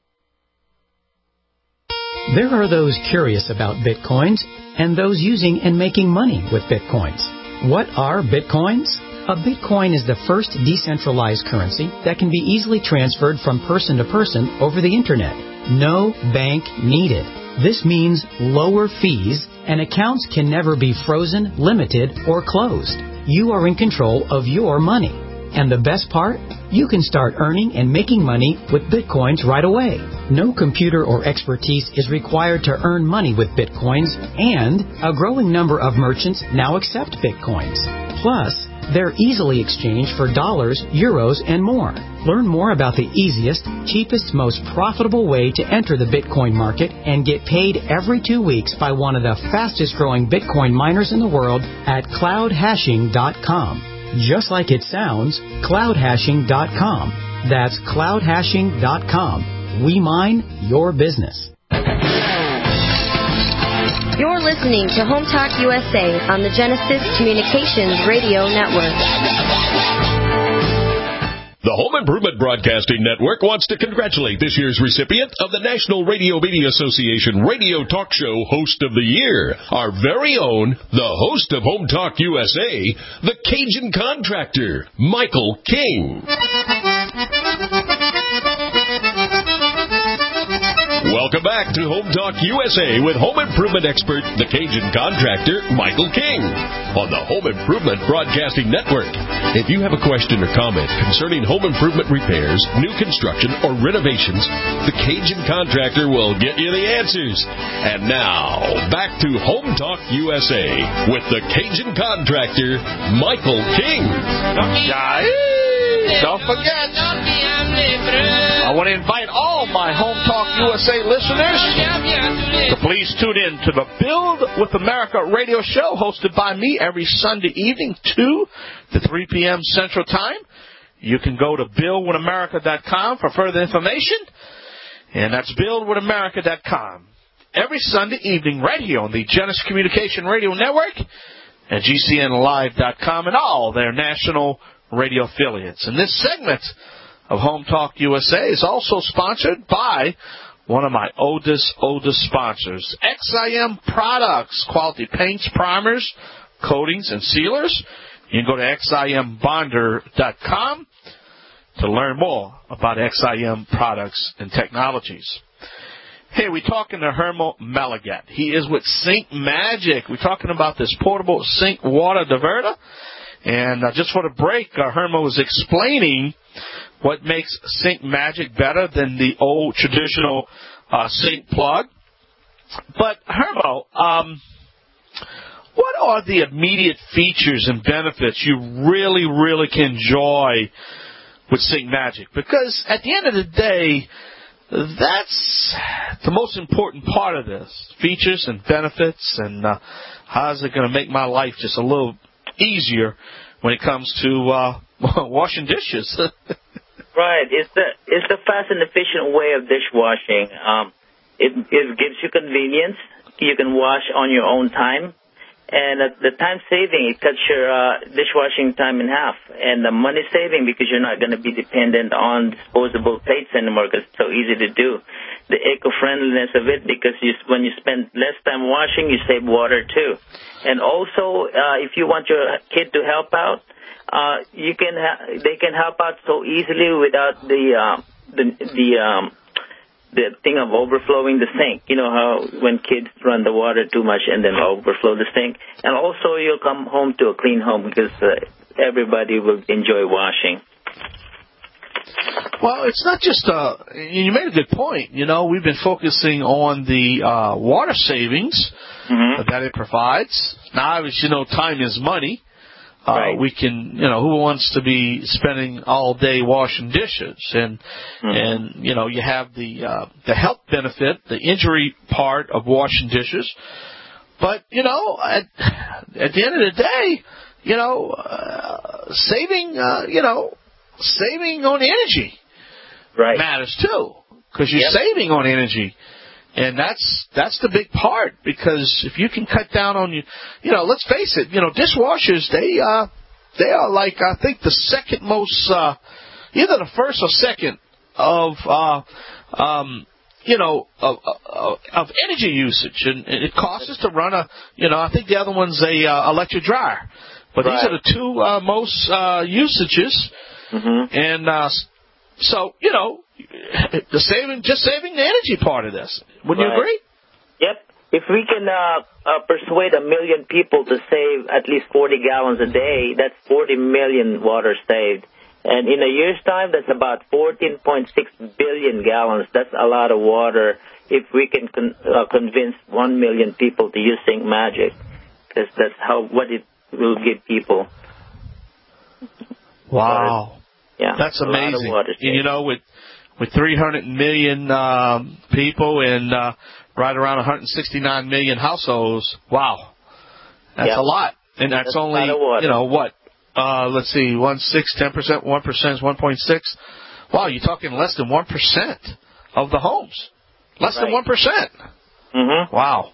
There are those curious about Bitcoins and those using and making money with Bitcoins. What are Bitcoins? A Bitcoin is the first decentralized currency that can be easily transferred from person to person over the Internet. No bank needed. This means lower fees, and accounts can never be frozen, limited, or closed. You are in control of your money. And the best part? You can start earning and making money with Bitcoins right away. No computer or expertise is required to earn money with Bitcoins, and a growing number of merchants now accept Bitcoins. Plus, they're easily exchanged for dollars, euros, and more. Learn more about the easiest, cheapest, most profitable way to enter the Bitcoin market and get paid every two weeks by one of the fastest growing Bitcoin miners in the world at cloud hashing dot com. Just like it sounds, cloud hashing dot com. That's cloud hashing dot com. We mine your business. You're listening to Home Talk U S A on the Genesis Communications Radio Network. The Home Improvement Broadcasting Network wants to congratulate this year's recipient of the National Radio Media Association Radio Talk Show Host of the Year, our very own, the host of Home Talk U S A, the Cajun Contractor, Michael King. Welcome back to Home Talk U S A with home improvement expert, the Cajun Contractor, Michael King, on the Home Improvement Broadcasting Network. If you have a question or comment concerning home improvement repairs, new construction, or renovations, the Cajun Contractor will get you the answers. And now, back to Home Talk U S A with the Cajun Contractor, Michael King. Don't forget, I want to invite all my Home Talk U S A listeners to please tune in to the Build with America radio show hosted by me every Sunday evening, two to three p.m. Central Time. You can go to build with america dot com for further information, and that's build with america dot com. Every Sunday evening right here on the Genesis Communication Radio Network and G C N live dot com and all their national radio affiliates. And this segment of Home Talk U S A is also sponsored by one of my oldest, oldest sponsors, X I M Products, quality paints, primers, coatings, and sealers. You can go to X I M bonder dot com to learn more about X I M products and technologies. Hey, we're talking to Hermo Malagat. He is with Sink Magic. We're talking about this portable sink water diverter. And uh, just for the break, uh, Hermo was explaining what makes Sink Magic better than the old traditional uh, sink plug. But, Hermo, um, what are the immediate features and benefits you really, really can enjoy with Sink Magic? Because at the end of the day, that's the most important part of this. Features and benefits, and uh, how's it going to make my life just a little easier when it comes to uh, washing dishes? Right. It's the it's the fast and efficient way of dishwashing. Um, it, it gives you convenience. You can wash on your own time. And uh, the time saving, it cuts your uh, dishwashing time in half. And the money saving, because you're not going to be dependent on disposable plates anymore, because it's so easy to do. The eco-friendliness of it, because you, when you spend less time washing, you save water too. And also, uh, if you want your kid to help out, uh, you can ha- they can help out so easily without the uh, the the um, the thing of overflowing the sink. You know how when kids run the water too much and then overflow the sink. And also you'll come home to a clean home because uh, everybody will enjoy washing. Well, it's not just, uh, you made a good point. You know, we've been focusing on the uh, water savings mm-hmm. that it provides. Now, as you know, time is money. Uh, right. We can, you know, who wants to be spending all day washing dishes? And, mm-hmm. and you know, you have the uh, the health benefit, the injury part of washing dishes. But, you know, at, at the end of the day, you know, uh, saving, uh, you know, saving on energy right. matters too, because you're yep. saving on energy. And that's that's the big part, because if you can cut down on you, you know, let's face it, you know, dishwashers, they uh they are like, I think, the second most, uh, either the first or second of, uh, um, you know, of, of, of energy usage, and, and it costs us to run a, you know, I think the other one's a uh, electric dryer, but right. these are the two uh, most uh, usages, mm-hmm. and uh, so you know. The saving, just saving the energy part of this. Wouldn't right. you agree? Yep. If we can uh, uh, persuade a million people to save at least forty gallons a day, that's forty million water saved. And in a year's time, that's about fourteen point six billion gallons. That's a lot of water if we can con- uh, convince one million people to use Sink Magic, because that's how what it will give people. Wow. But, yeah. That's amazing. You know, with With three hundred million um, people and uh, right around one hundred sixty-nine million households, wow, that's yep. a lot. And that's, that's only, you know, what? Uh, let's see, one six, ten percent, one percent is one point six. Wow, you're talking less than one percent of the homes. Less right. than one percent. Mm-hmm. Wow.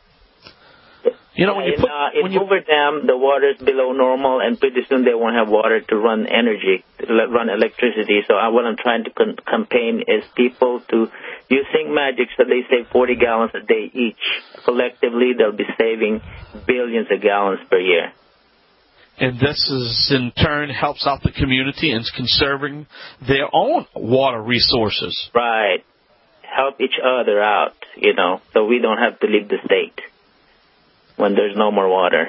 You know, when you in, put, uh, in when you, Hoover Dam, the water is below normal, and pretty soon they won't have water to run energy, to run electricity. So I, what I'm trying to con- campaign is people to use Sink Magic so they save forty gallons a day each. Collectively, they'll be saving billions of gallons per year. And this is, in turn, helps out the community in conserving their own water resources. Right. Help each other out, you know, so we don't have to leave the state when there's no more water.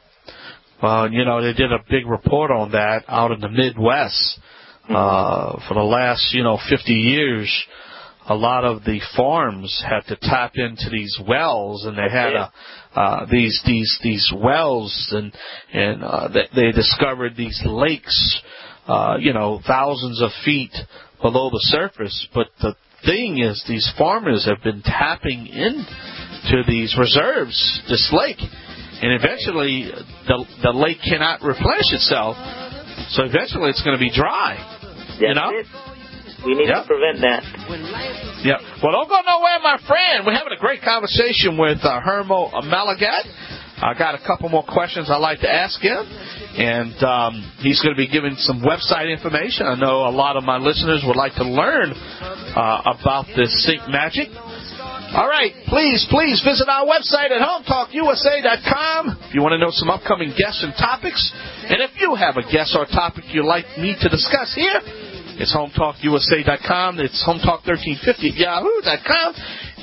Well, you know, they did a big report on that out in the Midwest. Mm-hmm. Uh, for the last, you know, fifty years, a lot of the farms had to tap into these wells, and they had a, uh, these these these wells, and and uh, they, they discovered these lakes, uh, you know, thousands of feet below the surface. But the thing is, these farmers have been tapping in to these reserves, this lake, and eventually the the lake cannot replenish itself, so eventually it's going to be dry. That's you know, it. We need yep. to prevent that. Yeah. Well, don't go nowhere, my friend. We're having a great conversation with uh, Hermo Malagat. I got a couple more questions I'd like to ask him, and um, he's going to be giving some website information. I know a lot of my listeners would like to learn uh, about this Sink Magic. All right, please, please visit our website at home talk U S A dot com if you want to know some upcoming guests and topics. And if you have a guest or topic you'd like me to discuss here, it's home talk U S A dot com. It's home talk thirteen fifty at yahoo dot com.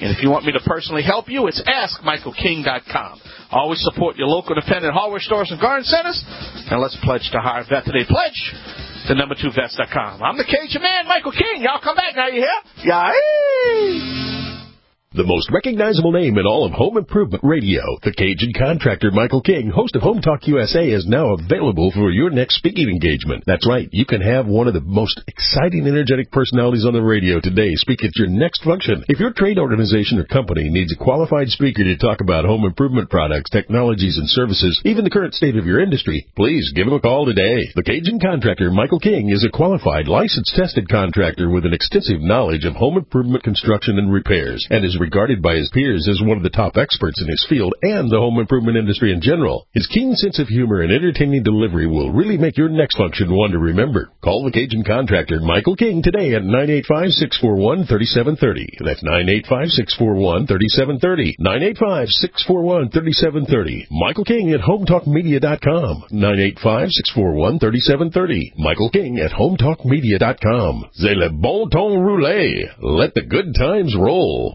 And if you want me to personally help you, it's ask michael king dot com. Always support your local independent hardware stores and garden centers. And let's pledge to hire a vet today. Pledge to number two vets dot com. I'm the Cajun man, Michael King. Y'all come back now, you hear? Yeah. The most recognizable name in all of home improvement radio, the Cajun contractor Michael King, host of Home Talk U S A, is now available for your next speaking engagement. That's right, you can have one of the most exciting, energetic personalities on the radio today speak at your next function. If your trade organization or company needs a qualified speaker to talk about home improvement products, technologies, and services, even the current state of your industry, please give him a call today. The Cajun contractor Michael King is a qualified, licensed, tested contractor with an extensive knowledge of home improvement construction and repairs, and is regarded by his peers as one of the top experts in his field and the home improvement industry in general. His keen sense of humor and entertaining delivery will really make your next function one to remember. Call the Cajun contractor Michael King today at nine eight five, six four one, three seven three zero. That's nine eight five, six four one, three seven three zero. nine eight five, six four one, three seven three zero. Michael King at home talk media dot com. nine eight five, six four one, three seven three zero. Michael King at home talk media dot com. C'est le bon ton roulé. Let the good times roll.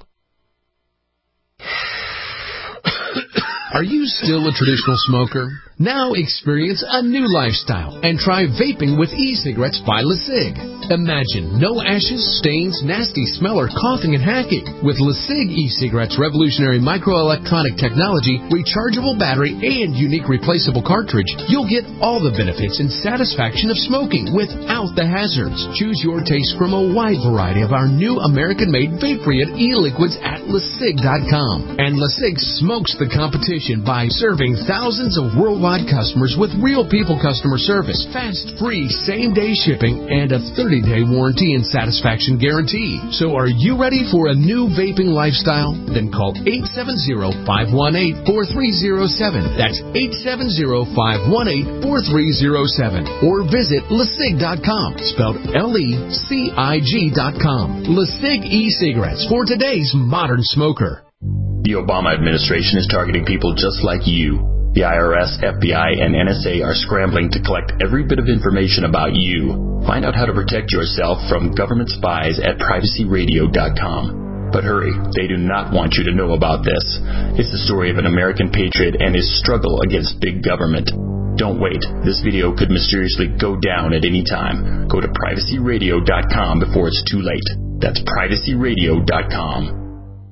Are you still a traditional smoker? Now experience a new lifestyle and try vaping with e-cigarettes by LeSig. Imagine no ashes, stains, nasty smell, or coughing and hacking. With LeSig e-cigarettes' revolutionary microelectronic technology, rechargeable battery, and unique replaceable cartridge, you'll get all the benefits and satisfaction of smoking without the hazards. Choose your taste from a wide variety of our new American-made vape-free e-liquids at LeSig dot com. And LeSig smokes the competition by serving thousands of worldwide customers with real people customer service, fast, free, same-day shipping, and a thirty-day warranty and satisfaction guarantee. So are you ready for a new vaping lifestyle? Then call eight seven zero, five one eight, four three zero seven. That's eight seven zero, five one eight, four three zero seven. Or visit LeSig dot com, spelled L E C I G dot com. LeSig e-cigarettes for today's modern smoker. The Obama administration is targeting people just like you. The I R S, F B I, and N S A are scrambling to collect every bit of information about you. Find out how to protect yourself from government spies at privacy radio dot com. But hurry, they do not want you to know about this. It's the story of an American patriot and his struggle against big government. Don't wait. This video could mysteriously go down at any time. Go to privacy radio dot com before it's too late. That's privacy radio dot com.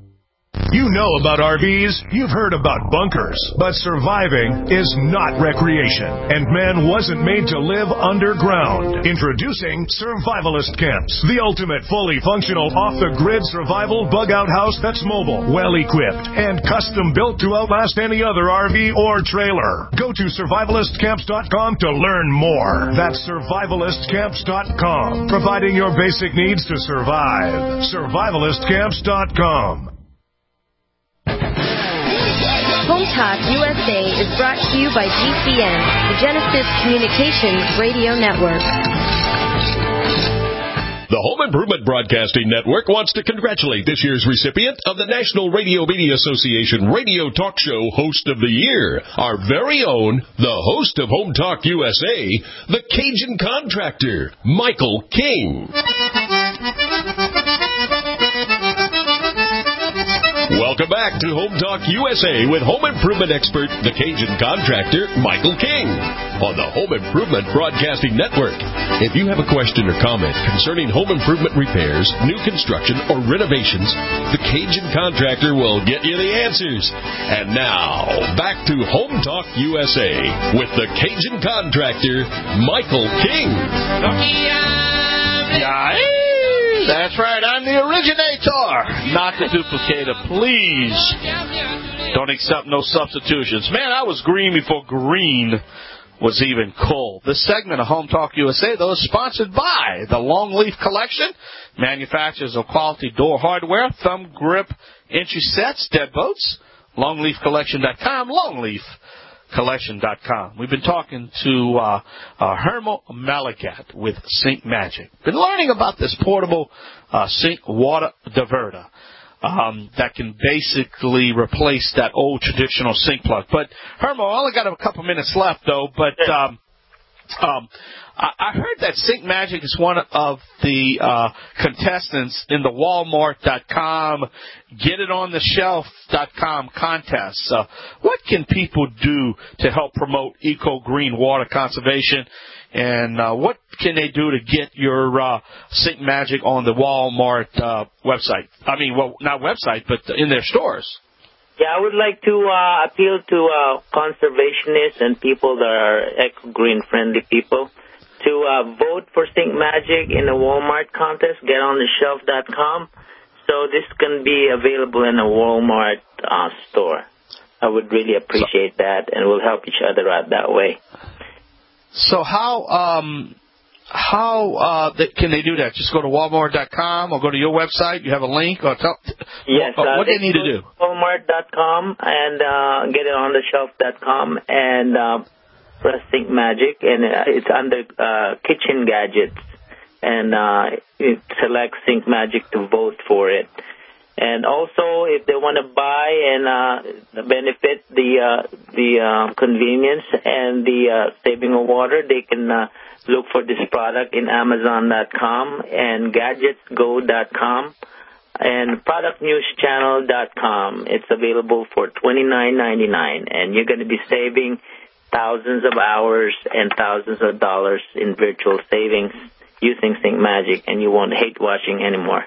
You know about R Vs, you've heard about bunkers, but surviving is not recreation, and man wasn't made to live underground. Introducing Survivalist Camps, the ultimate fully functional off-the-grid survival bug-out house that's mobile, well-equipped, and custom-built to outlast any other R V or trailer. Go to survivalist camps dot com to learn more. That's survivalist camps dot com, providing your basic needs to survive. survivalist camps dot com. Home Talk U S A is brought to you by G C N, the Genesis Communications Radio Network. The Home Improvement Broadcasting Network wants to congratulate this year's recipient of the National Radio Media Association Radio Talk Show Host of the Year, our very own, the host of Home Talk U S A, the Cajun contractor, Michael King. Welcome back to Home Talk U S A with home improvement expert, the Cajun contractor, Michael King, on the Home Improvement Broadcasting Network. If you have a question or comment concerning home improvement repairs, new construction, or renovations, the Cajun contractor will get you the answers. And now, back to Home Talk U S A with the Cajun contractor, Michael King. Yeah. That's right, I'm the originator, not the duplicator. Please don't accept no substitutions. Man, I was green before green was even cool. This segment of Home Talk U S A, though, is sponsored by the Longleaf Collection, manufacturers of quality door hardware, thumb grip entry sets, deadbolts, longleaf collection dot com, longleaf collection dot com. We've been talking to uh, uh, Hermo Malagat with Sink Magic. Been learning about this portable uh, sink water diverter um, that can basically replace that old traditional sink plug. But Hermo, I only got a couple minutes left though. But um, Um, I, I heard that Sync Magic is one of the uh, contestants in the Walmart dot com, Get It On The Shelf dot com contest. Uh, what can people do to help promote eco-green water conservation? And uh, what can they do to get your uh, Sync Magic on the Walmart uh, website? I mean, well, not website, but in their stores. Yeah, I would like to uh, appeal to uh, conservationists and people that are eco-green friendly people to uh, vote for Sync Magic in the Walmart contest, get on the shelf dot com. So this can be available in a Walmart uh, store. I would really appreciate that, and we'll help each other out that way. So how um, how uh, th- can they do that? Just go to Walmart dot com or go to your website. You have a link or tell, yes, uh, what uh, do they need to do? Walmart dot com and uh, get it on the shelf dot com and uh, press Sync Magic, and uh, it's under uh, kitchen gadgets, and uh, it selects Sync Magic to vote for it. And also, if they want to buy and uh, benefit the uh, the uh, convenience and the uh, saving of water, they can uh, look for this product in Amazon dot com and Gadgets Go dot com and Product News Channel dot com. It's available for twenty-nine ninety-nine, and you're going to be saving thousands of hours and thousands of dollars in virtual savings using Sync Magic, and you won't hate washing anymore.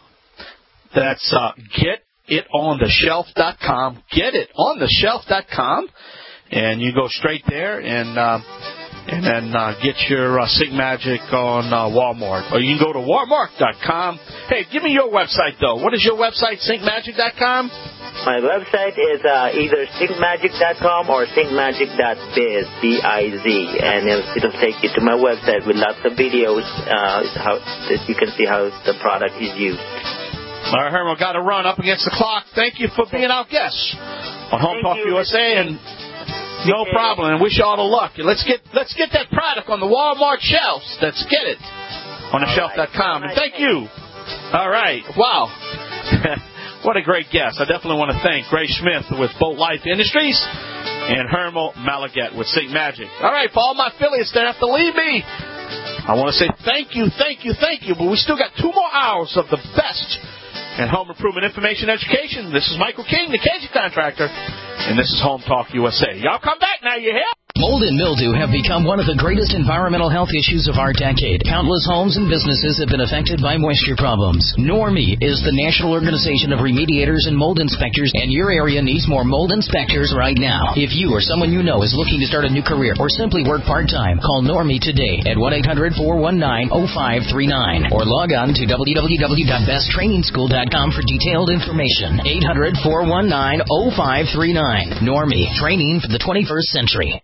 That's uh, get it on the shelf dot com. get it on the shelf dot com, and you go straight there and uh, and then uh, get your uh, Sync Magic on uh, Walmart. Or you can go to Walmart dot com. Hey, give me your website, though. What is your website, Sync Magic dot com? My website is uh, either Sync Magic dot com or Sync Magic dot biz, B I Z, and it'll, it'll take you to my website with lots of videos uh, how, that you can see how the product is used. All right, Herman, got to run up against the clock. Thank you for being our guest on Home Talk U S A, and no problem. And wish you all the luck. Let's get let's get that product on the Walmart shelves. Let's get it on the shelf dot com. And thank you. All right. Wow. What a great guest. I definitely want to thank Gray Smith with Boat Life Industries and Hermal Malaget with Sync Magic. All right, for all my affiliates that have to leave me, I want to say thank you, thank you, thank you. But we still got two more hours of the best and home improvement information education. This is Michael King, the Cajun Contractor, and this is Home Talk U S A. Y'all come back now, you hear? Mold and mildew have become one of the greatest environmental health issues of our decade. Countless homes and businesses have been affected by moisture problems. NORMI is the National Organization of Remediators and Mold Inspectors, and your area needs more mold inspectors right now. If you or someone you know is looking to start a new career or simply work part-time, call NORMI today at one eight hundred, four one nine, oh five three nine or log on to w w w dot best training school dot com for detailed information. eight hundred, four one nine, oh five three nine. NORMI, training for the twenty-first century.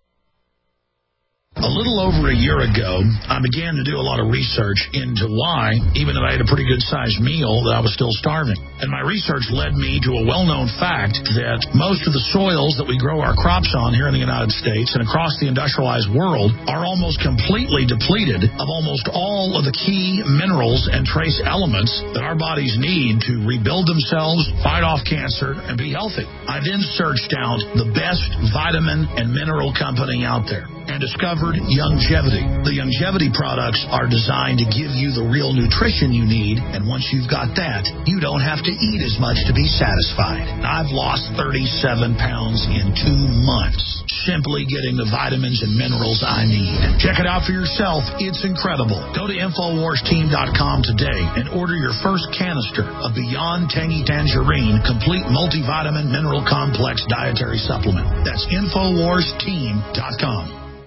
A little over a year ago, I began to do a lot of research into why, even though I had a pretty good-sized meal, that I was still starving. And my research led me to a well-known fact that most of the soils that we grow our crops on here in the United States and across the industrialized world are almost completely depleted of almost all of the key minerals and trace elements that our bodies need to rebuild themselves, fight off cancer, and be healthy. I then searched out the best vitamin and mineral company out there and discovered Youngevity. The Youngevity products are designed to give you the real nutrition you need, and once you've got that, you don't have to eat as much to be satisfied. I've lost thirty-seven pounds in two months, simply getting the vitamins and minerals I need. Check it out for yourself. It's incredible. Go to infowars team dot com today and order your first canister of Beyond Tangy Tangerine Complete Multivitamin Mineral Complex Dietary Supplement. That's infowars team dot com.